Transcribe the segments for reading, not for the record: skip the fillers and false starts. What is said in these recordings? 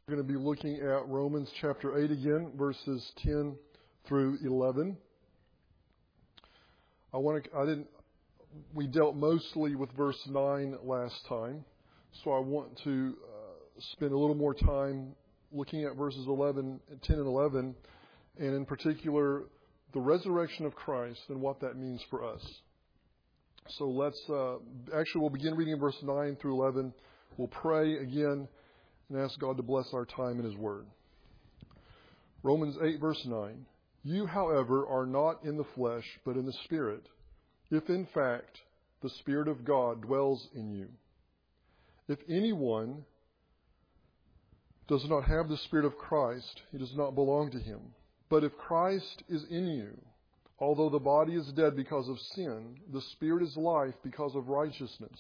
We're going to be looking at Romans chapter 8 again, verses 10 through 11. We dealt mostly with verse 9 last time, so I want to spend a little more time looking at verses 10 and 11, and in particular, the resurrection of Christ and what that means for us. So we'll begin reading verse 9 through 11. We'll pray again and ask God to bless our time in His Word. Romans 8, verse 9. You, however, are not in the flesh, but in the Spirit, if in fact the Spirit of God dwells in you. If anyone does not have the Spirit of Christ, he does not belong to Him. But if Christ is in you, although the body is dead because of sin, the Spirit is life because of righteousness.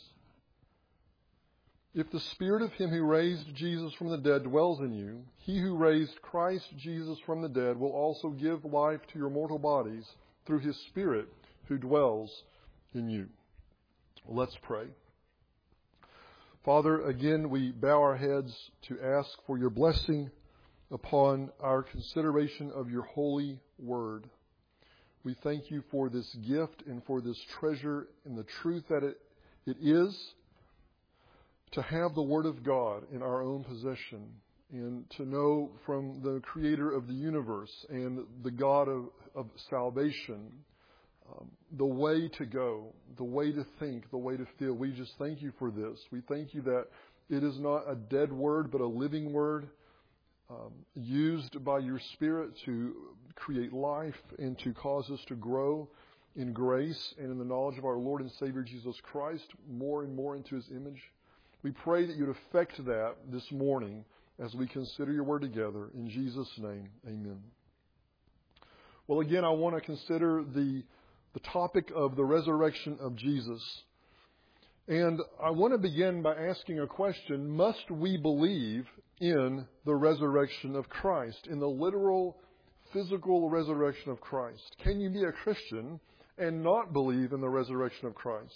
If the Spirit of Him who raised Jesus from the dead dwells in you, He who raised Christ Jesus from the dead will also give life to your mortal bodies through His Spirit who dwells in you. Let's pray. Father, again, we bow our heads to ask for your blessing upon our consideration of your holy word. We thank you for this gift and for this treasure and the truth that it is to have the Word of God in our own possession and to know from the Creator of the universe and the God of salvation the way to go, the way to think, the way to feel. We just thank you for this. We thank you that it is not a dead word but a living word used by your Spirit to create life and to cause us to grow in grace and in the knowledge of our Lord and Savior Jesus Christ more and more into His image. We pray that you'd affect that this morning as we consider your word together. In Jesus' name, amen. Well, again, I want to consider the topic of the resurrection of Jesus. And I want to begin by asking a question. Must we believe in the resurrection of Christ, in the literal, physical resurrection of Christ? Can you be a Christian and not believe in the resurrection of Christ?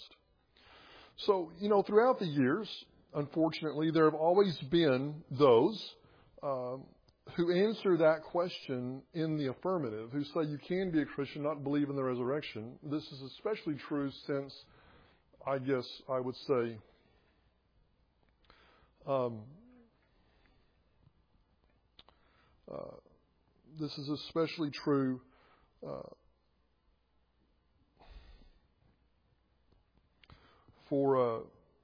So, throughout the years, unfortunately, there have always been those who answer that question in the affirmative, who say you can be a Christian, not believe in the resurrection. This is especially true since, I guess I would say, this is especially true for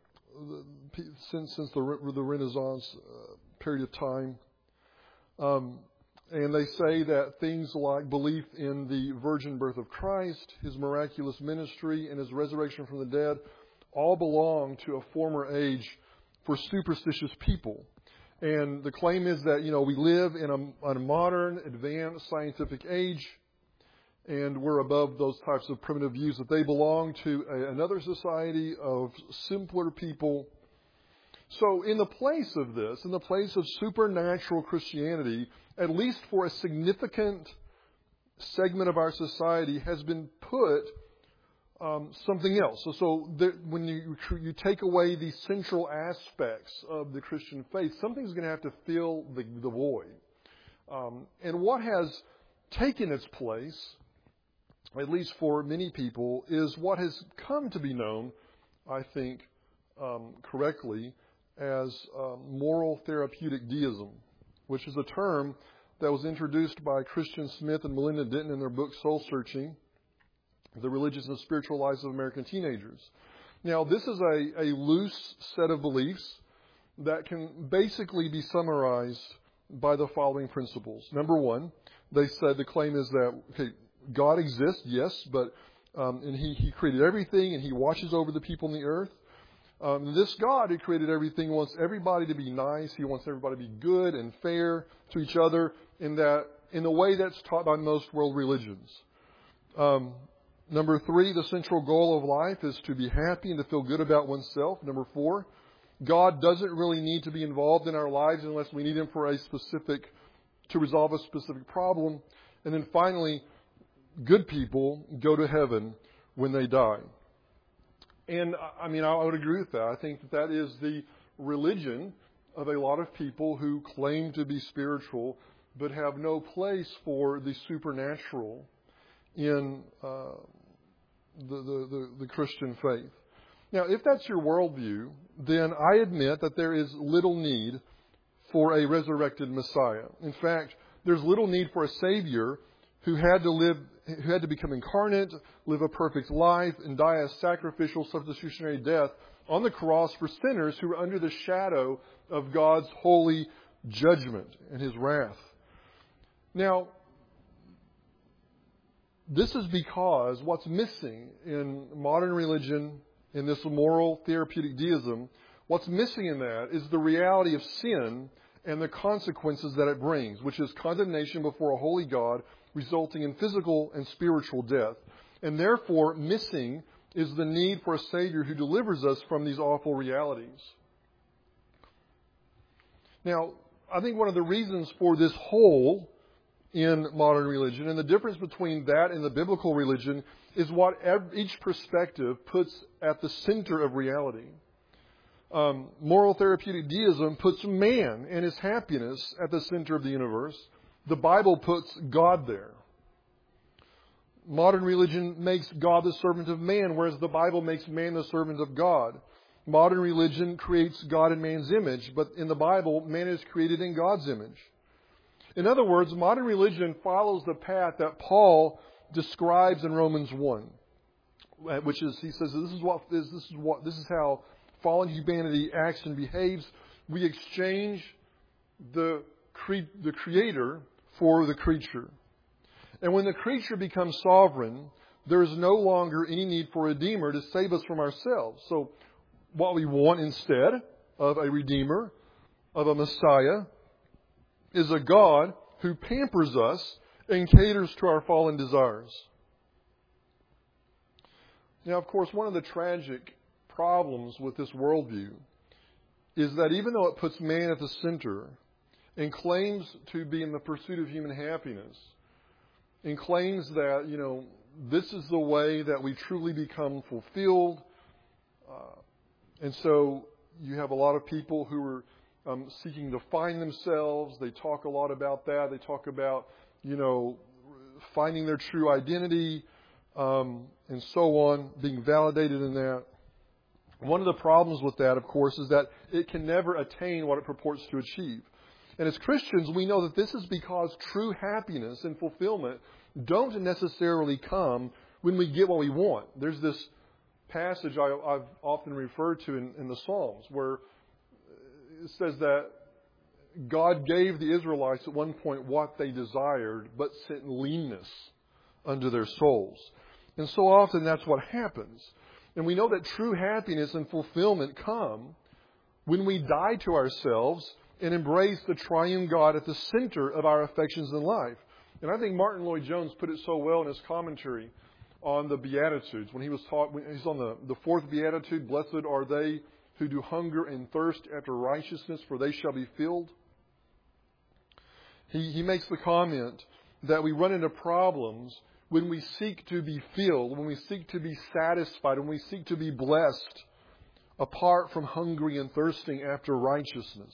since the Renaissance period of time. And they say that things like belief in the virgin birth of Christ, His miraculous ministry, and His resurrection from the dead all belong to a former age for superstitious people. And the claim is that, we live in a modern, advanced scientific age, and we're above those types of primitive views, that they belong to another society of simpler people. So in the place of this, in the place of supernatural Christianity, at least for a significant segment of our society, has been put something else. When you take away the central aspects of the Christian faith, something's going to have to fill the void. And what has taken its place, at least for many people, is what has come to be known, I think, correctly, as moral therapeutic deism, which is a term that was introduced by Christian Smith and Melinda Denton in their book Soul Searching, The Religious and Spiritual Lives of American Teenagers. Now, this is a loose set of beliefs that can basically be summarized by the following principles. Number one, they said the claim is that, God exists, yes, but and He created everything, and He watches over the people on the earth. This God who created everything wants everybody to be nice. He wants everybody to be good and fair to each other in the way that's taught by most world religions. Number three, the central goal of life is to be happy and to feel good about oneself. Number four, God doesn't really need to be involved in our lives unless we need Him to resolve a specific problem. And then finally, good people go to heaven when they die. And I would agree with that. I think that is the religion of a lot of people who claim to be spiritual but have no place for the supernatural in the Christian faith. Now, if that's your worldview, then I admit that there is little need for a resurrected Messiah. In fact, there's little need for a Savior who had to become incarnate, live a perfect life, and die a sacrificial substitutionary death on the cross for sinners who are under the shadow of God's holy judgment and His wrath. Now, this is because what's missing in modern religion, in this moral therapeutic deism, what's missing in that is the reality of sin and the consequences that it brings, which is condemnation before a holy God, resulting in physical and spiritual death. And therefore, missing is the need for a Savior who delivers us from these awful realities. Now, I think one of the reasons for this hole in modern religion, and the difference between that and the biblical religion, is what each perspective puts at the center of reality. Moral therapeutic deism puts man and his happiness at the center of the universe. The Bible puts God there. Modern religion makes God the servant of man, whereas the Bible makes man the servant of God. Modern religion creates God in man's image, but in the Bible, man is created in God's image. In other words, modern religion follows the path that Paul describes in Romans 1, which is, he says, this is how fallen humanity acts and behaves. We exchange the Creator for the creature. And when the creature becomes sovereign, there is no longer any need for a Redeemer to save us from ourselves. So what we want instead of a Redeemer, of a Messiah, is a God who pampers us and caters to our fallen desires. Now, of course, one of the tragic problems with this worldview is that even though it puts man at the center and claims to be in the pursuit of human happiness, and claims that, this is the way that we truly become fulfilled. And so you have a lot of people who are seeking to find themselves. They talk a lot about that. They talk about, finding their true identity, and so on, being validated in that. One of the problems with that, of course, is that it can never attain what it purports to achieve. And as Christians, we know that this is because true happiness and fulfillment don't necessarily come when we get what we want. There's this passage I've often referred to in the Psalms where it says that God gave the Israelites at one point what they desired, but sent leanness unto their souls. And so often that's what happens. And we know that true happiness and fulfillment come when we die to ourselves and embrace the triune God at the center of our affections in life. And I think Martin Lloyd-Jones put it so well in his commentary on the Beatitudes. When he's on the fourth Beatitude, blessed are they who do hunger and thirst after righteousness, for they shall be filled. He makes the comment that we run into problems when we seek to be filled, when we seek to be satisfied, when we seek to be blessed, apart from hungering and thirsting after righteousness.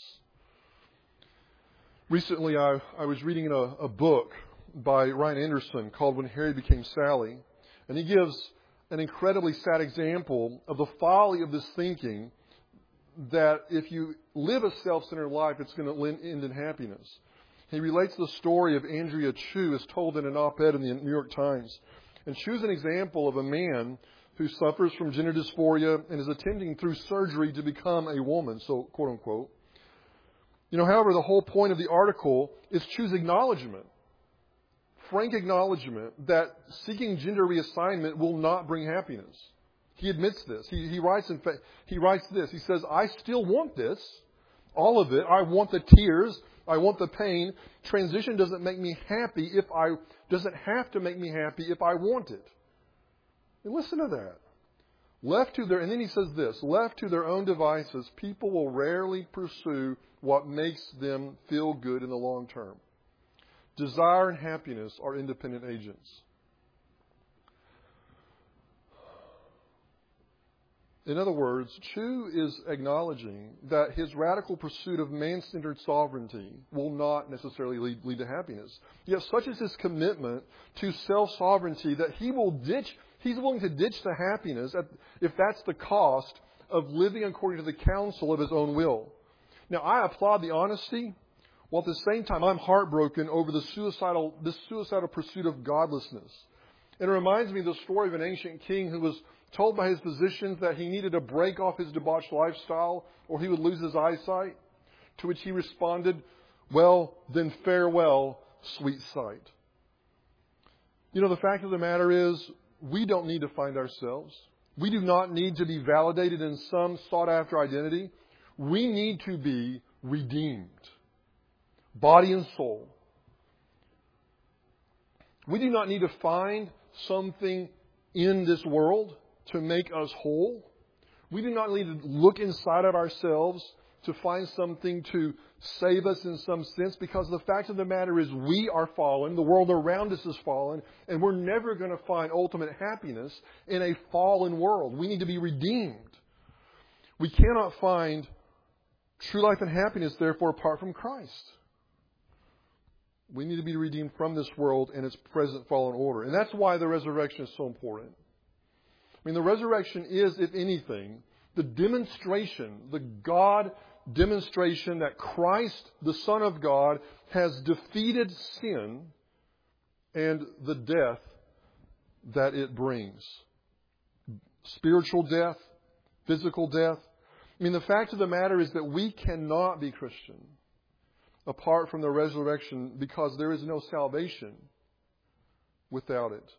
Recently, I was reading a book by Ryan Anderson called When Harry Became Sally. And he gives an incredibly sad example of the folly of this thinking that if you live a self-centered life, it's going to end in happiness. He relates the story of Andrea Chu as told in an op-ed in the New York Times. And Chu's an example of a man who suffers from gender dysphoria and is attempting through surgery to become a woman, so quote unquote. However, the whole point of the article is Chu's acknowledgement, frank acknowledgement that seeking gender reassignment will not bring happiness. He admits this. He writes this. He says, I still want this, all of it. I want the tears. I want the pain. Transition doesn't make me happy doesn't have to make me happy if I want it. And listen to that. And then he says this, left to their own devices, people will rarely pursue what makes them feel good in the long term. Desire and happiness are independent agents. In other words, Chu is acknowledging that his radical pursuit of man-centered sovereignty will not necessarily lead to happiness. Yet such is his commitment to self-sovereignty that he's willing to ditch the happiness if that's the cost of living according to the counsel of his own will. Now, I applaud the honesty, while at the same time I'm heartbroken over this suicidal pursuit of godlessness. And it reminds me of the story of an ancient king who was told by his physicians that he needed to break off his debauched lifestyle or he would lose his eyesight, to which he responded, "Well, then farewell, sweet sight." The fact of the matter is, we don't need to find ourselves. We do not need to be validated in some sought-after identity. We need to be redeemed, body and soul. We do not need to find something in this world to make us whole. We do not need to look inside of ourselves to find something to save us in some sense, because the fact of the matter is we are fallen, the world around us is fallen, and we're never going to find ultimate happiness in a fallen world. We need to be redeemed. We cannot find true life and happiness, therefore, apart from Christ. We need to be redeemed from this world and its present fallen order. And that's why the resurrection is so important. The resurrection is, if anything, the demonstration, the God demonstration that Christ, the Son of God, has defeated sin and the death that it brings. Spiritual death, physical death. The fact of the matter is that we cannot be Christian apart from the resurrection, because there is no salvation without it.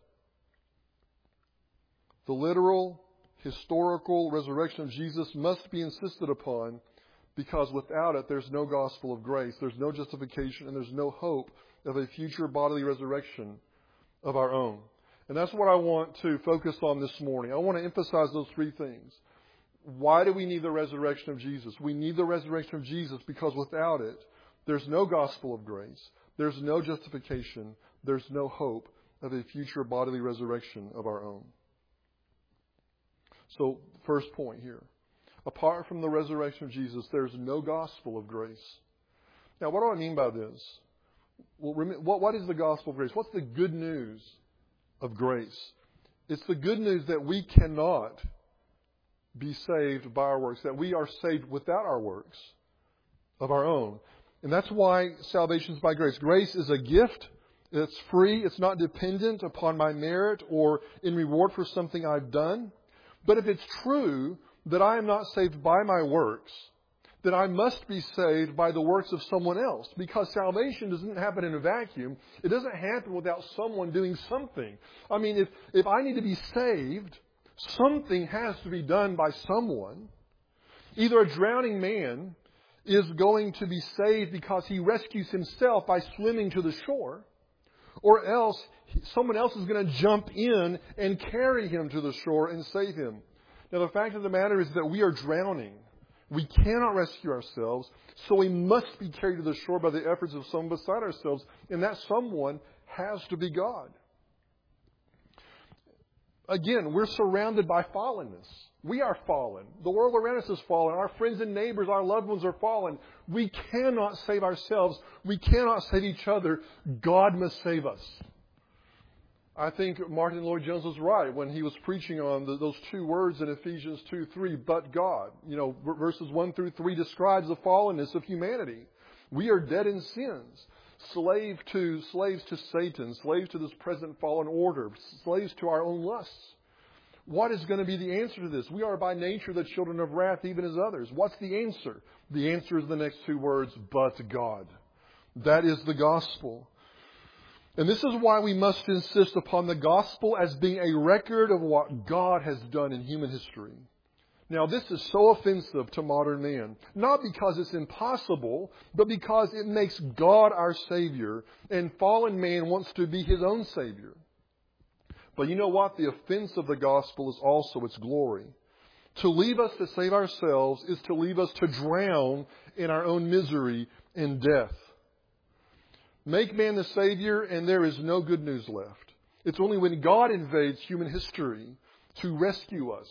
The literal, historical resurrection of Jesus must be insisted upon, because without it, there's no gospel of grace, there's no justification, and there's no hope of a future bodily resurrection of our own. And that's what I want to focus on this morning. I want to emphasize those three things. Why do we need the resurrection of Jesus? We need the resurrection of Jesus because without it, there's no gospel of grace, there's no justification, there's no hope of a future bodily resurrection of our own. So, first point here. Apart from the resurrection of Jesus, there's no gospel of grace. Now, what do I mean by this? Well, what is the gospel of grace? What's the good news of grace? It's the good news that we cannot be saved by our works, that we are saved without our works of our own. And that's why salvation is by grace. Grace is a gift. It's free. It's not dependent upon my merit or in reward for something I've done. But if it's true that I am not saved by my works, then I must be saved by the works of someone else. Because salvation doesn't happen in a vacuum. It doesn't happen without someone doing something. If I need to be saved, something has to be done by someone. Either a drowning man is going to be saved because he rescues himself by swimming to the shore, or else someone else is going to jump in and carry him to the shore and save him. Now, the fact of the matter is that we are drowning. We cannot rescue ourselves, so we must be carried to the shore by the efforts of someone beside ourselves, and that someone has to be God. Again, we're surrounded by fallenness. We are fallen. The world around us is fallen. Our friends and neighbors, our loved ones are fallen. We cannot save ourselves. We cannot save each other. God must save us. I think Martin Lloyd-Jones was right when he was preaching on those two words in Ephesians 2:3, but God. Verses 1 through 3 describes the fallenness of humanity. We are dead in sins, slaves to Satan, slaves to this present fallen order, slaves to our own lusts. What is going to be the answer to this? We are by nature the children of wrath, even as others. What's the answer? The answer is the next two words, but God. That is the gospel. And this is why we must insist upon the gospel as being a record of what God has done in human history. Now, this is so offensive to modern man, not because it's impossible, but because it makes God our Savior, and fallen man wants to be his own Savior. But you know what? The offense of the gospel is also its glory. To leave us to save ourselves is to leave us to drown in our own misery and death. Make man the Savior, and there is no good news left. It's only when God invades human history to rescue us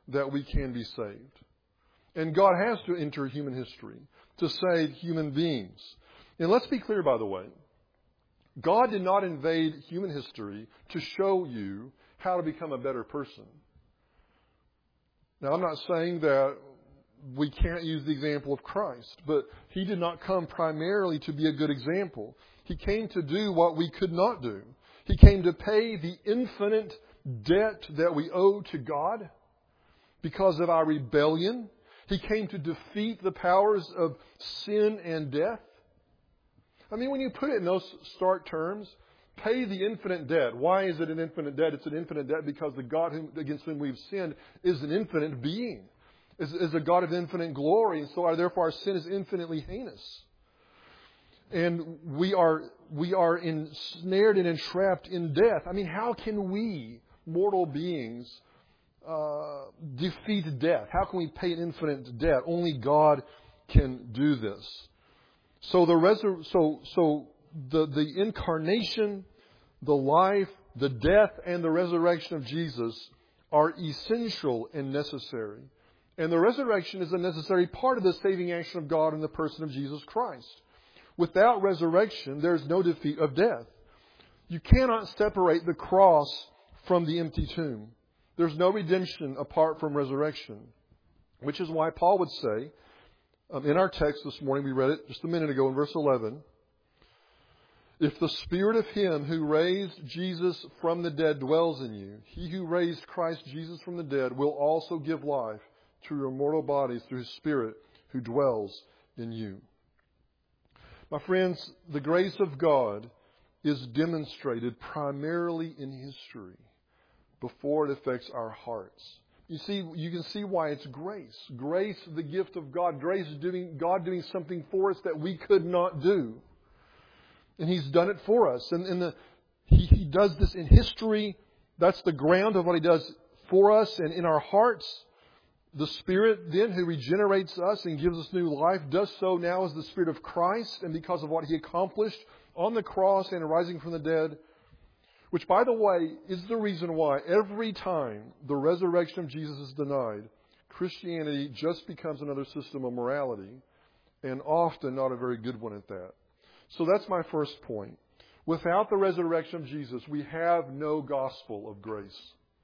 that we can be saved. And God has to enter human history to save human beings. And let's be clear, by the way, God did not invade human history to show you how to become a better person. Now, I'm not saying that we can't use the example of Christ, but He did not come primarily to be a good example. He came to do what we could not do. He came to pay the infinite debt that we owe to God because of our rebellion. He came to defeat the powers of sin and death. I mean, when you put it in those stark terms, pay the infinite debt. Why is it an infinite debt? It's an infinite debt because the God against whom we've sinned is an infinite being, is a God of infinite glory, and so therefore our sin is infinitely heinous. And we are ensnared and entrapped in death. I mean, how can we, mortal beings, defeat death? How can we pay an infinite debt? Only God can do this. So the incarnation, the life, the death, and the resurrection of Jesus are essential and necessary. And the resurrection is a necessary part of the saving action of God in the person of Jesus Christ. Without resurrection, there is no defeat of death. You cannot separate the cross from the empty tomb. There's no redemption apart from resurrection. Which is why Paul would say, in our text this morning, we read it just a minute ago in verse 11, if the Spirit of Him who raised Jesus from the dead dwells in you, He who raised Christ Jesus from the dead will also give life to your mortal bodies through His Spirit who dwells in you. My friends, the grace of God is demonstrated primarily in history before it affects our hearts. You see, you can see why it's grace. Grace, the gift of God. Grace is God doing something for us that we could not do. And He's done it for us. And He does this in history. That's the ground of what He does for us and in our hearts. The Spirit then who regenerates us and gives us new life does so now as the Spirit of Christ and because of what He accomplished on the cross and rising from the dead. Which, by the way, is the reason why every time the resurrection of Jesus is denied, Christianity just becomes another system of morality, and often not a very good one at that. So that's my first point. Without the resurrection of Jesus, we have no gospel of grace.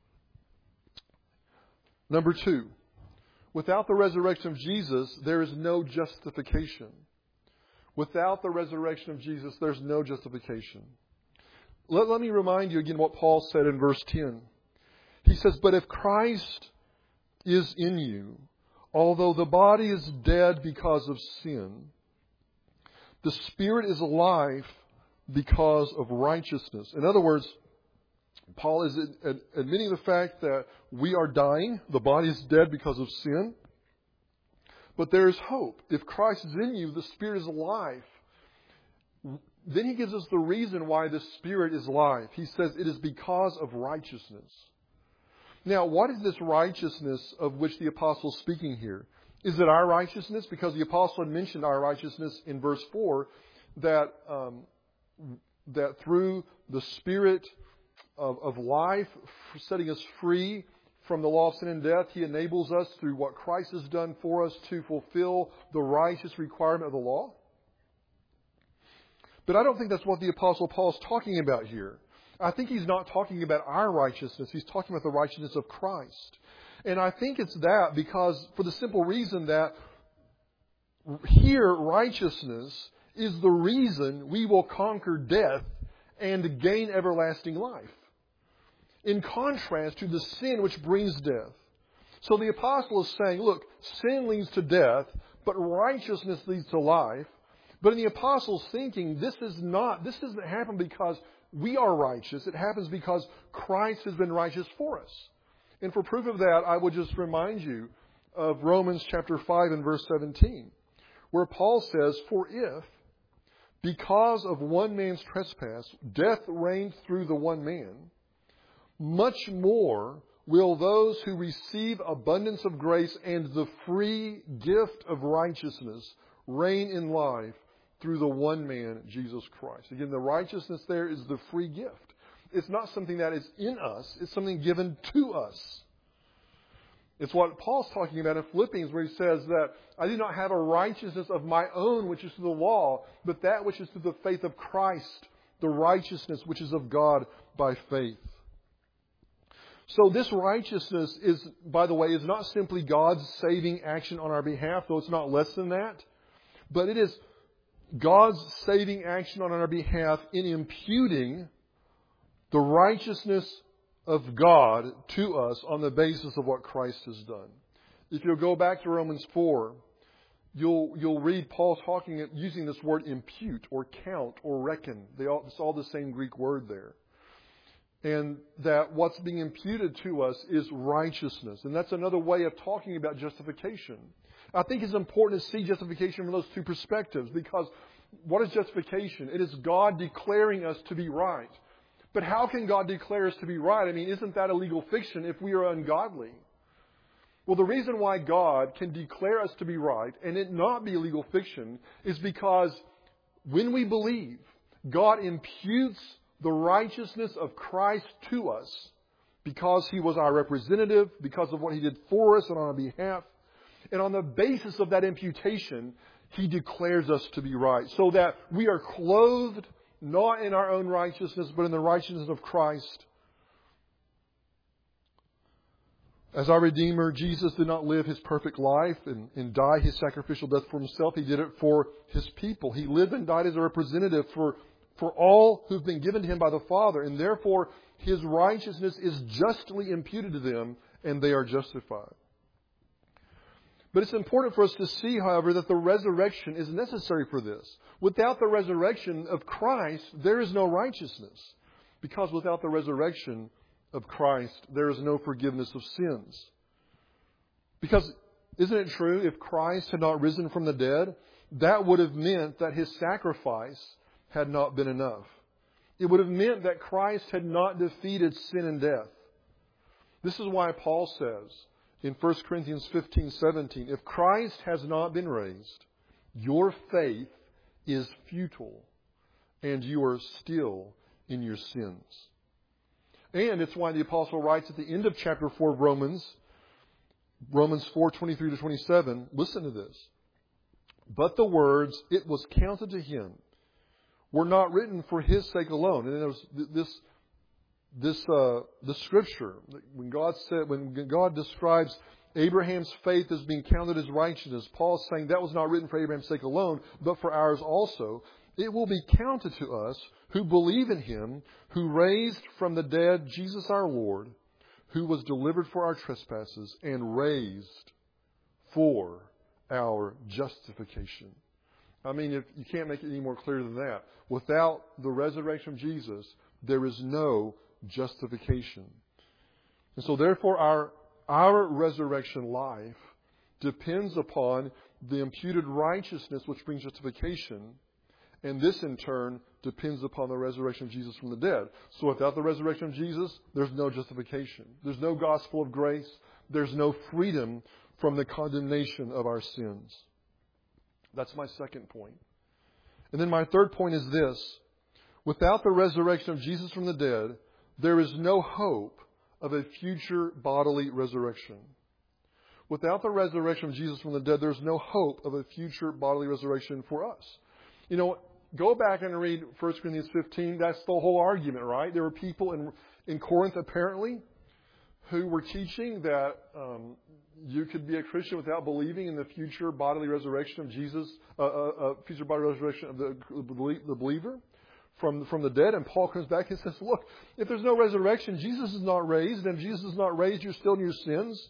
Number two, without the resurrection of Jesus, there is no justification. Without the resurrection of Jesus, there's no justification. Let me remind you again what Paul said in verse 10. He says, but if Christ is in you, although the body is dead because of sin, the Spirit is alive because of righteousness. In other words, Paul is admitting the fact that we are dying, the body is dead because of sin, but there is hope. If Christ is in you, the Spirit is alive. Then he gives us the reason why the Spirit is alive. He says it is because of righteousness. Now, what is this righteousness of which the apostle is speaking here? Is it our righteousness? Because the apostle had mentioned our righteousness in verse 4, that through the Spirit of life, setting us free from the law of sin and death, He enables us through what Christ has done for us to fulfill the righteous requirement of the law. But I don't think that's what the Apostle Paul is talking about here. I think he's not talking about our righteousness. He's talking about the righteousness of Christ. And I think it's that because, for the simple reason that here righteousness is the reason we will conquer death and gain everlasting life. In contrast to the sin which brings death. So the apostle is saying, look, sin leads to death, but righteousness leads to life. But in the apostle's thinking, this doesn't happen because we are righteous. It happens because Christ has been righteous for us. And for proof of that, I will just remind you of Romans chapter 5 and verse 17, where Paul says, for if, because of one man's trespass, death reigned through the one man, much more will those who receive abundance of grace and the free gift of righteousness reign in life through the one man, Jesus Christ. Again, the righteousness there is the free gift. It's not something that is in us. It's something given to us. It's what Paul's talking about in Philippians, where he says that I do not have a righteousness of my own, which is through the law, but that which is through the faith of Christ, the righteousness which is of God by faith. So this righteousness is, by the way, is not simply God's saving action on our behalf, though it's not less than that, but it is God's saving action on our behalf in imputing the righteousness of God to us on the basis of what Christ has done. If you'll go back to Romans 4, you'll read Paul using this word impute or count or reckon. It's all the same Greek word there. And that what's being imputed to us is righteousness. And that's another way of talking about justification. I think it's important to see justification from those two perspectives, because what is justification? It is God declaring us to be right. But how can God declare us to be right? I mean, isn't that a legal fiction if we are ungodly? Well, the reason why God can declare us to be right and it not be a legal fiction is because when we believe, God imputes the righteousness of Christ to us because He was our representative, because of what He did for us and on our behalf. And on the basis of that imputation, He declares us to be right, so that we are clothed not in our own righteousness, but in the righteousness of Christ. As our Redeemer, Jesus did not live His perfect life and die His sacrificial death for Himself. He did it for His people. He lived and died as a representative for all who've been given to Him by the Father. And therefore, His righteousness is justly imputed to them, and they are justified. But it's important for us to see, however, that the resurrection is necessary for this. Without the resurrection of Christ, there is no righteousness. Because without the resurrection of Christ, there is no forgiveness of sins. Because, isn't it true, if Christ had not risen from the dead, that would have meant that His sacrifice had not been enough. It would have meant that Christ had not defeated sin and death. This is why Paul says in 1 Corinthians 15:17, if Christ has not been raised, your faith is futile, and you are still in your sins. And it's why the apostle writes at the end of chapter 4 of Romans 4:23 to 27, listen to this. But the words, it was counted to him, were not written for his sake alone. And there was the scripture, when God describes Abraham's faith as being counted as righteousness, Paul's saying that was not written for Abraham's sake alone, but for ours also. It will be counted to us who believe in Him, who raised from the dead Jesus our Lord, who was delivered for our trespasses and raised for our justification. I mean, if you can't make it any more clear than that. Without the resurrection of Jesus, there is no justification. And so therefore our resurrection life depends upon the imputed righteousness which brings justification. And this in turn depends upon the resurrection of Jesus from the dead. So without the resurrection of Jesus, there's no justification. There's no gospel of grace. There's no freedom from the condemnation of our sins. That's my second point. And then my third point is this. Without the resurrection of Jesus from the dead, there is no hope of a future bodily resurrection. Without the resurrection of Jesus from the dead, there's no hope of a future bodily resurrection for us. You know, go back and read 1 Corinthians 15. That's the whole argument, right? There were people in Corinth, apparently, who were teaching that you could be a Christian without believing in the future bodily resurrection of Jesus, future bodily resurrection of the believer from the dead. And Paul comes back and says, look, if there's no resurrection, Jesus is not raised, and if Jesus is not raised, you're still in your sins.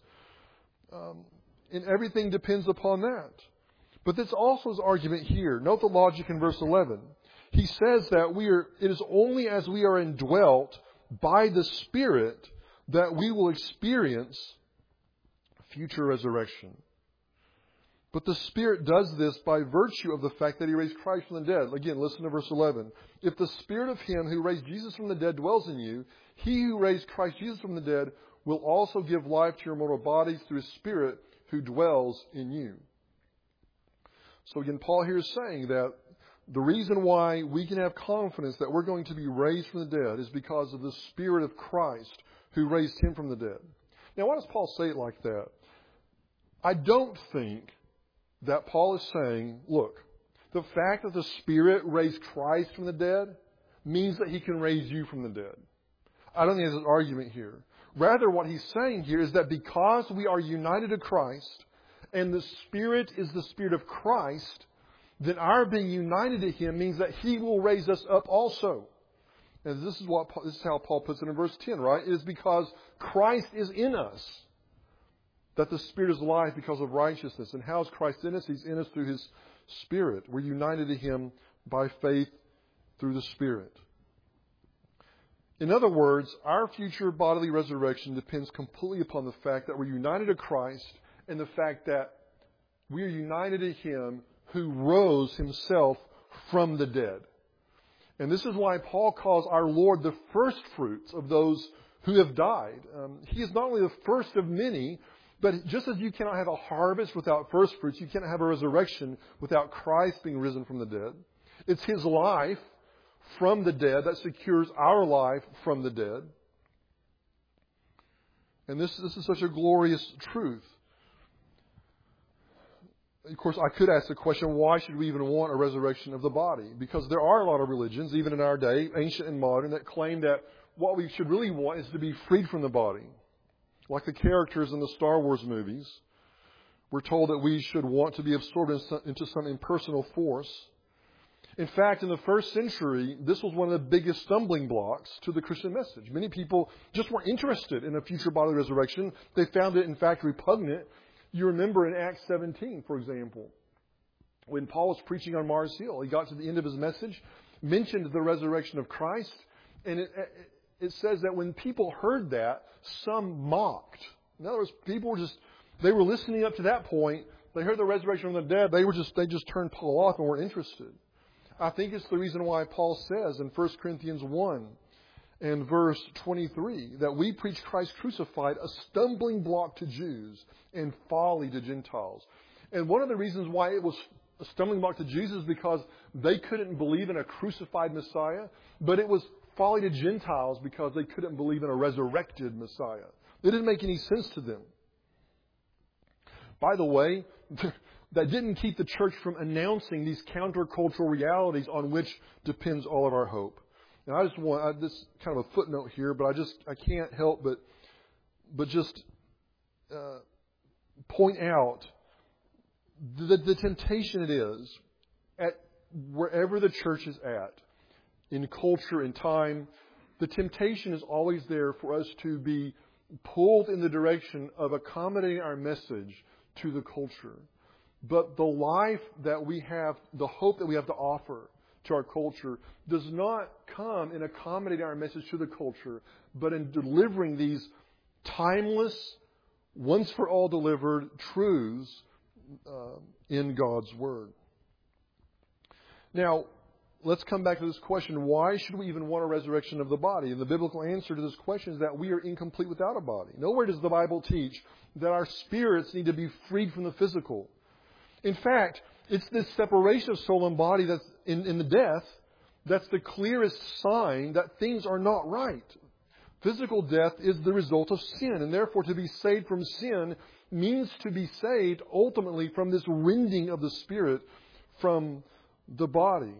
And everything depends upon that. But this also is argument here. Note the logic in verse 11. He says that it is only as we are indwelt by the Spirit that we will experience future resurrection. But the Spirit does this by virtue of the fact that He raised Christ from the dead. Again, listen to verse 11. If the Spirit of Him who raised Jesus from the dead dwells in you, He who raised Christ Jesus from the dead will also give life to your mortal bodies through His Spirit who dwells in you. So again, Paul here is saying that the reason why we can have confidence that we're going to be raised from the dead is because of the Spirit of Christ who raised Him from the dead. Now, why does Paul say it like that? I don't think that Paul is saying, look, the fact that the Spirit raised Christ from the dead means that He can raise you from the dead. I don't think there's an argument here. Rather, what he's saying here is that because we are united to Christ, and the Spirit is the Spirit of Christ, then our being united to Him means that He will raise us up also. And this is how Paul puts it in verse 10, right? It is because Christ is in us that the Spirit is life because of righteousness. And how is Christ in us? He's in us through His Spirit. We're united to Him by faith through the Spirit. In other words, our future bodily resurrection depends completely upon the fact that we're united to Christ and the fact that we are united to Him who rose Himself from the dead. And this is why Paul calls our Lord the first fruits of those who have died. He is not only the first of many, but just as you cannot have a harvest without first fruits, you cannot have a resurrection without Christ being risen from the dead. It's His life from the dead that secures our life from the dead. And this is such a glorious truth. Of course, I could ask the question, why should we even want a resurrection of the body? Because there are a lot of religions, even in our day, ancient and modern, that claim that what we should really want is to be freed from the body. Like the characters in the Star Wars movies. We're told that we should want to be absorbed into some impersonal force. In fact, in the first century, this was one of the biggest stumbling blocks to the Christian message. Many people just weren't interested in a future bodily resurrection. They found it, in fact, repugnant. You remember in Acts 17, for example, when Paul was preaching on Mars Hill, he got to the end of his message, mentioned the resurrection of Christ, and it says that when people heard that, some mocked. In other words, people were they were listening up to that point. They heard the resurrection from the dead. They just turned Paul off and weren't interested. I think it's the reason why Paul says in 1 Corinthians 1 and verse 23 that we preach Christ crucified, a stumbling block to Jews and folly to Gentiles. And one of the reasons why it was a stumbling block to Jews is because they couldn't believe in a crucified Messiah, but it was folly to Gentiles because they couldn't believe in a resurrected Messiah. It didn't make any sense to them. By the way, that didn't keep the church from announcing these countercultural realities on which depends all of our hope. And I just want this kind of a footnote here, but I can't help but just point out the temptation it is at wherever the church is at, in culture, in time, the temptation is always there for us to be pulled in the direction of accommodating our message to the culture. But the life that we have, the hope that we have to offer to our culture does not come in accommodating our message to the culture, but in delivering these timeless, once-for-all delivered truths in God's Word. Now, let's come back to this question. Why should we even want a resurrection of the body? And the biblical answer to this question is that we are incomplete without a body. Nowhere does the Bible teach that our spirits need to be freed from the physical. In fact, it's this separation of soul and body that's in the death that's the clearest sign that things are not right. Physical death is the result of sin, and therefore to be saved from sin means to be saved ultimately from this rending of the spirit from the body.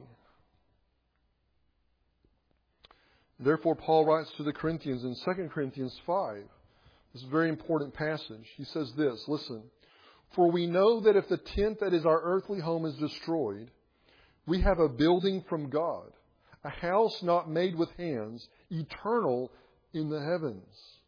Therefore, Paul writes to the Corinthians in 2 Corinthians 5. This is a very important passage. He says this, listen. For we know that if the tent that is our earthly home is destroyed, we have a building from God, a house not made with hands, eternal in the heavens.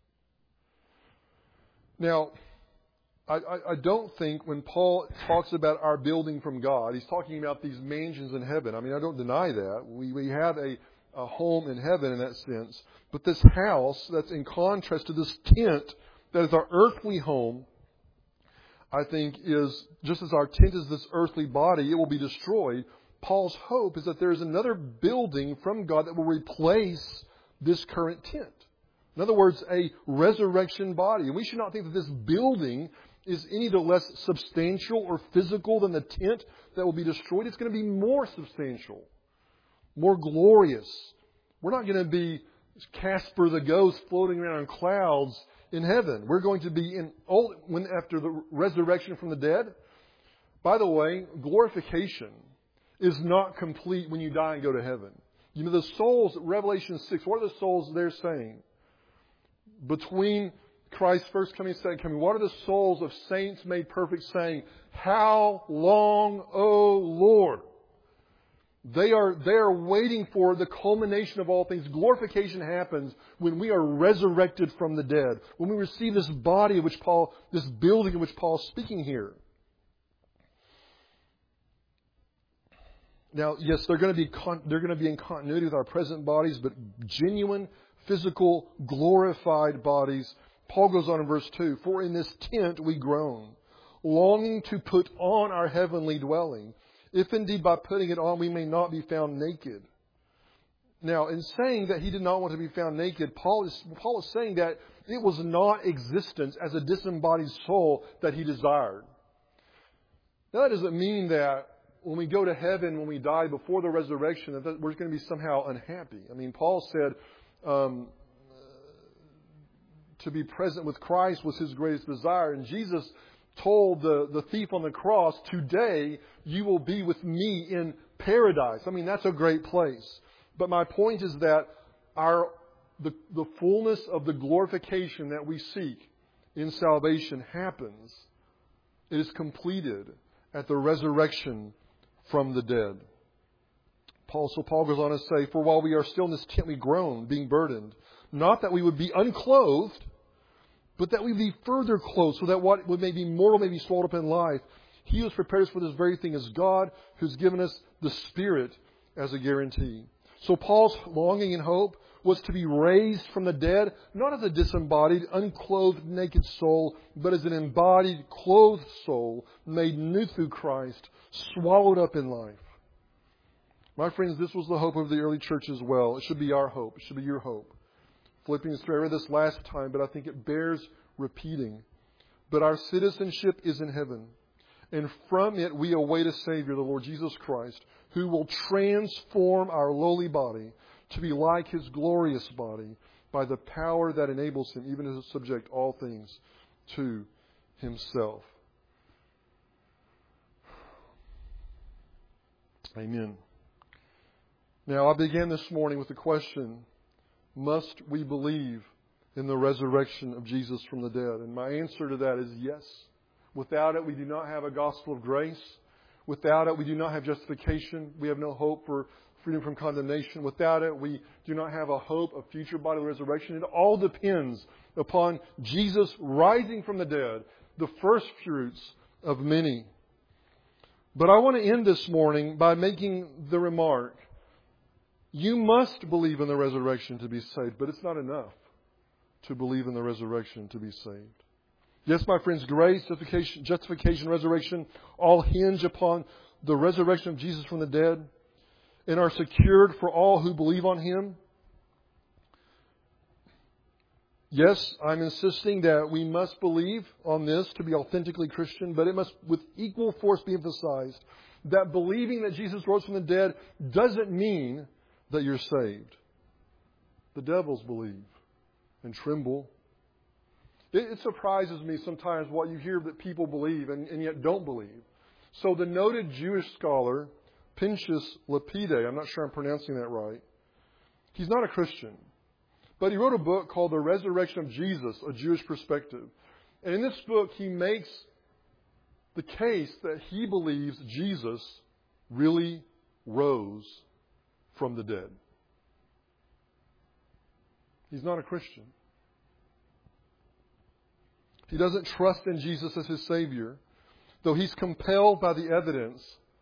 Now, I don't think when Paul talks about our building from God, he's talking about these mansions in heaven. I mean, I don't deny that. We have a home in heaven in that sense. But this house that's in contrast to this tent that is our earthly home, I think is, just as our tent is this earthly body, it will be destroyed. Paul's hope is that there is another building from God that will replace this current tent. In other words, a resurrection body. And we should not think that this building is any the less substantial or physical than the tent that will be destroyed. It's going to be more substantial, more glorious. We're not going to be Casper the Ghost floating around in clouds in heaven. We're going to be after the resurrection from the dead. By the way, glorification is not complete when you die and go to heaven. You know, the souls, Revelation 6, what are the souls they're saying? Between Christ's first coming and second coming, what are the souls of saints made perfect saying, "How long, O Lord?" They are waiting for the culmination of all things. Glorification happens when we are resurrected from the dead. When we receive this body this building in which Paul is speaking here. Now, yes, they're going to be in continuity with our present bodies, but genuine, physical, glorified bodies. Paul goes on in verse 2, "For in this tent we groan, longing to put on our heavenly dwelling, if indeed by putting it on we may not be found naked." Now, in saying that he did not want to be found naked, Paul is saying that it was not existence as a disembodied soul that he desired. Now, that doesn't mean that when we go to heaven, when we die before the resurrection, that we're going to be somehow unhappy. I mean, Paul said to be present with Christ was his greatest desire. And Jesus told the thief on the cross, "Today you will be with me in paradise." I mean, that's a great place. But my point is that the fullness of the glorification that we seek in salvation happens. It is completed at the resurrection from the dead. Paul goes on to say, "For while we are still in this tent we groan, being burdened, not that we would be unclothed, but that we be further clothed, so that what may be mortal may be swallowed up in life. He who has prepared us for this very thing is God, who's given us the Spirit as a guarantee." So Paul's longing and hope was to be raised from the dead, not as a disembodied, unclothed, naked soul, but as an embodied, clothed soul, made new through Christ, swallowed up in life. My friends, this was the hope of the early church as well. It should be our hope. It should be your hope. Philippians 3, I read this last time, but I think it bears repeating. "But our citizenship is in heaven, and from it we await a Savior, the Lord Jesus Christ, who will transform our lowly body to be like His glorious body by the power that enables Him even to subject all things to Himself." Amen. Now, I began this morning with the question, must we believe in the resurrection of Jesus from the dead? And my answer to that is yes. Without it, we do not have a gospel of grace. Without it, we do not have justification. We have no hope for freedom from condemnation. Without it, we do not have a hope of future bodily resurrection. It all depends upon Jesus rising from the dead, the first fruits of many. But I want to end this morning by making the remark, you must believe in the resurrection to be saved, but it's not enough to believe in the resurrection to be saved. Yes, my friends, grace, justification, resurrection, all hinge upon the resurrection of Jesus from the dead and are secured for all who believe on Him. Yes, I'm insisting that we must believe on this to be authentically Christian, but it must with equal force be emphasized that believing that Jesus rose from the dead doesn't mean that you're saved. The devils believe and tremble. It surprises me sometimes what you hear that people believe and yet don't believe. So the noted Jewish scholar, Pinchas Lapide, I'm not sure I'm pronouncing that right, he's not a Christian, but he wrote a book called The Resurrection of Jesus, A Jewish Perspective. And in this book, he makes the case that he believes Jesus really rose from the dead. He's not a Christian. He doesn't trust in Jesus as his Savior, though he's compelled by the evidence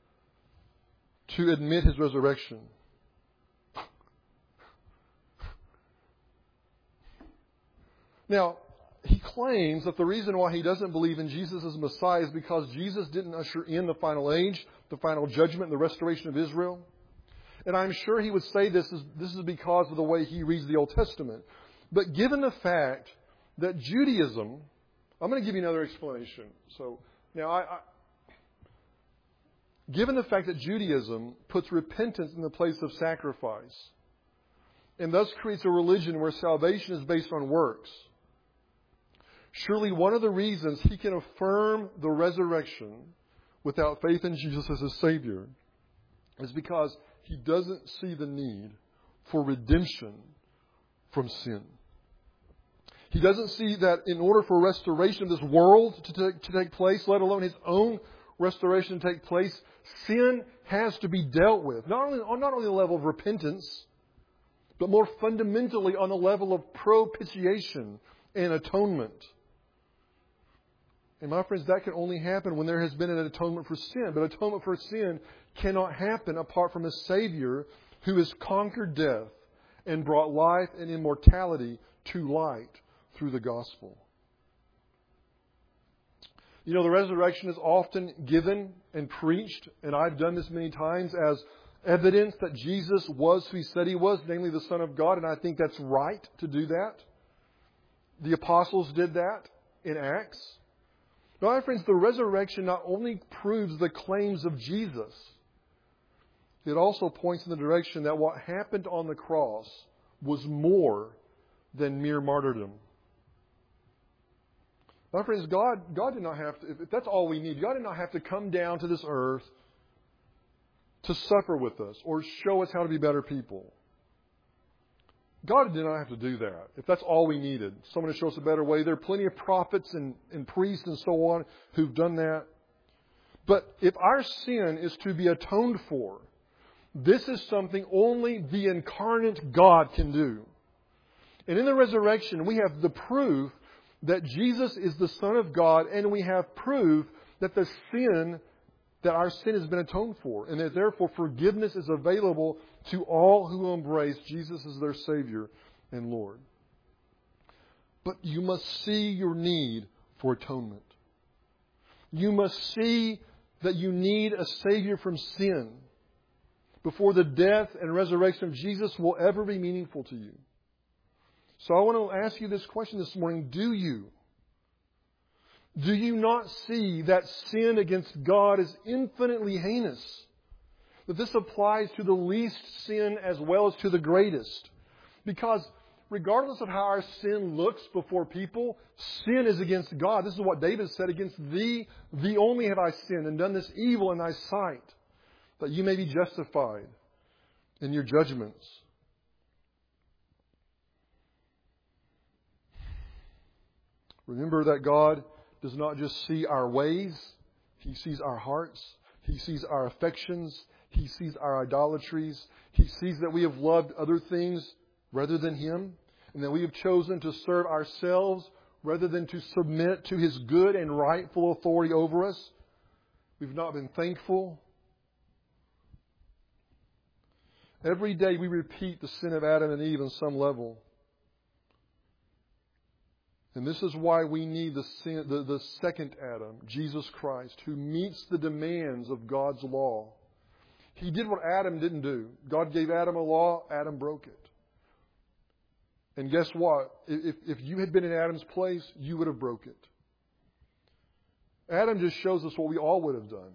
to admit His resurrection. Now, he claims that the reason why he doesn't believe in Jesus as Messiah is because Jesus didn't usher in the final age, the final judgment, and the restoration of Israel. And I'm sure he would say this is because of the way he reads the Old Testament. But given the fact that Judaism, I'm going to give you another explanation. So now, given the fact that Judaism puts repentance in the place of sacrifice, and thus creates a religion where salvation is based on works, Surely one of the reasons he can affirm the resurrection without faith in Jesus as his Savior is because he doesn't see the need for redemption from sin. He doesn't see that in order for restoration of this world to take place, let alone his own restoration to take place, sin has to be dealt with. Not only on the level of repentance, but more fundamentally on the level of propitiation and atonement. And my friends, that can only happen when there has been an atonement for sin. But atonement for sin cannot happen apart from a Savior who has conquered death and brought life and immortality to light through the gospel. You know, the resurrection is often given and preached, and I've done this many times, as evidence that Jesus was who He said He was, namely the Son of God, and I think that's right to do that. The apostles did that in Acts. But my friends, the resurrection not only proves the claims of Jesus, it also points in the direction that what happened on the cross was more than mere martyrdom. My friends, God did not have to, if that's all we need, God did not have to come down to this earth to suffer with us or show us how to be better people. God did not have to do that if that's all we needed. Someone to show us a better way. There are plenty of prophets and priests and so on who've done that. But if our sin is to be atoned for, this is something only the incarnate God can do. And in the resurrection, we have the proof that Jesus is the Son of God, and we have proof that our sin has been atoned for, and that therefore forgiveness is available to all who embrace Jesus as their Savior and Lord. But you must see your need for atonement. You must see that you need a Savior from sin before the death and resurrection of Jesus will ever be meaningful to you. So I want to ask you this question this morning. Do you not see that sin against God is infinitely heinous? That this applies to the least sin as well as to the greatest. Because regardless of how our sin looks before people, sin is against God. This is what David said, against thee only have I sinned and done this evil in thy sight, that you may be justified in your judgments. Remember that God does not just see our ways. He sees our hearts. He sees our affections. He sees our idolatries. He sees that we have loved other things rather than Him, and that we have chosen to serve ourselves rather than to submit to His good and rightful authority over us. We've not been thankful. Every day we repeat the sin of Adam and Eve on some level. And this is why we need the second Adam, Jesus Christ, who meets the demands of God's law. He did what Adam didn't do. God gave Adam a law, Adam broke it. And guess what? If you had been in Adam's place, you would have broke it. Adam just shows us what we all would have done.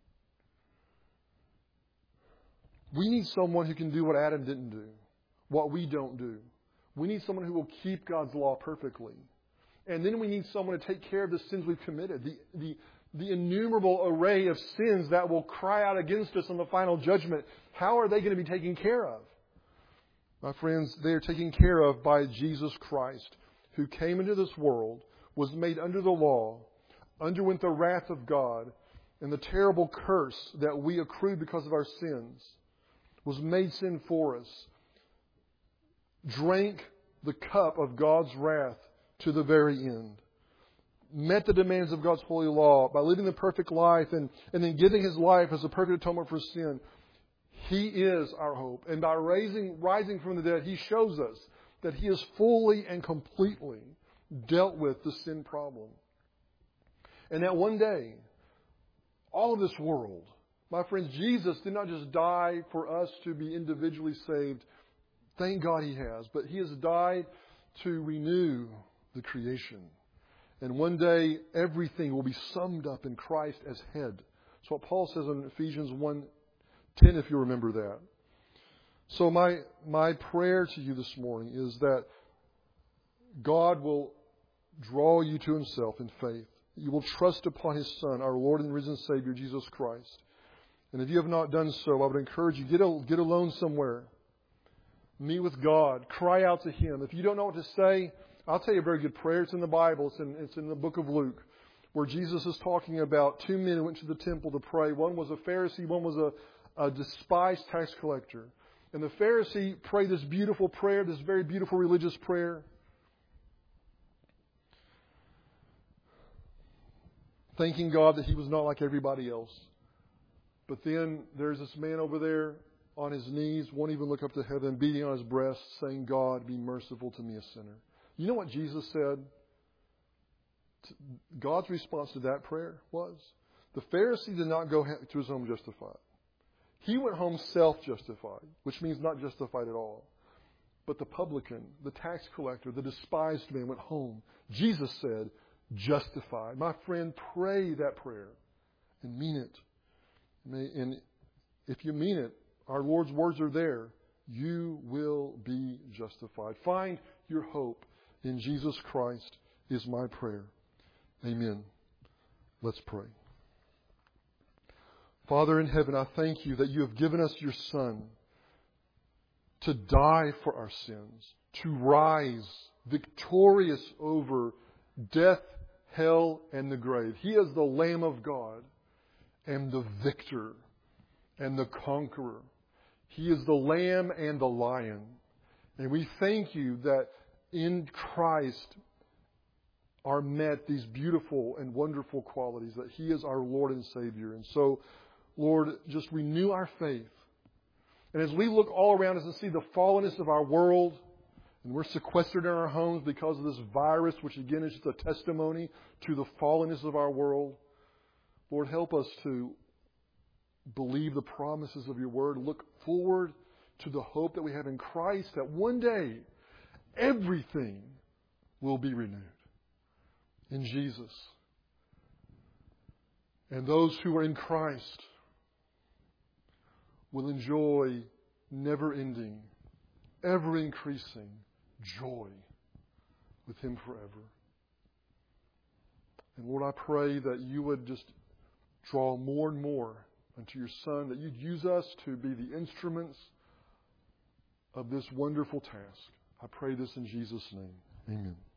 We need someone who can do what Adam didn't do, what we don't do. We need someone who will keep God's law perfectly. And then we need someone to take care of the sins we've committed, the innumerable array of sins that will cry out against us on the final judgment. How are they going to be taken care of? My friends, they are taken care of by Jesus Christ, who came into this world, was made under the law, underwent the wrath of God, and the terrible curse that we accrued because of our sins, was made sin for us, drank the cup of God's wrath to the very end, met the demands of God's holy law by living the perfect life and then giving His life as a perfect atonement for sin. He is our hope. And by rising from the dead, He shows us that He has fully and completely dealt with the sin problem. And that one day, all of this world, my friends, Jesus did not just die for us to be individually saved. Thank God He has. But He has died to renew the creation. And one day, everything will be summed up in Christ as head. That's what Paul says in Ephesians 1:10, if you remember that. So my prayer to you this morning is that God will draw you to Himself in faith. You will trust upon His Son, our Lord and risen Savior, Jesus Christ. And if you have not done so, I would encourage you, get alone somewhere. Meet with God. Cry out to Him. If you don't know what to say, I'll tell you a very good prayer. It's in the Bible. It's in the book of Luke, where Jesus is talking about two men who went to the temple to pray. One was a Pharisee, one was a despised tax collector. And the Pharisee prayed this beautiful prayer, this very beautiful religious prayer. Thanking God that he was not like everybody else. But then there's this man over there on his knees, won't even look up to heaven, beating on his breast, saying, God, be merciful to me, a sinner. You know what Jesus said? God's response to that prayer was, the Pharisee did not go to his home justified. He went home self-justified, which means not justified at all. But the publican, the tax collector, the despised man went home. Jesus said, justified. My friend, pray that prayer and mean it. And if you mean it, our Lord's words are there. You will be justified. Find your hope in Jesus Christ is my prayer. Amen. Let's pray. Father in heaven, I thank you that you have given us your Son to die for our sins, to rise victorious over death, hell, and the grave. He is the Lamb of God and the victor and the conqueror. He is the Lamb and the Lion. And we thank you that in Christ are met these beautiful and wonderful qualities, that He is our Lord and Savior. And so, Lord, just renew our faith. And as we look all around us and see the fallenness of our world, and we're sequestered in our homes because of this virus, which again is just a testimony to the fallenness of our world, Lord, help us to believe the promises of your word, look forward to the hope that we have in Christ, that one day everything will be renewed in Jesus. And those who are in Christ will enjoy never-ending, ever-increasing joy with Him forever. And Lord, I pray that you would just draw more and more unto your Son, that you'd use us to be the instruments of this wonderful task. I pray this in Jesus' name. Amen.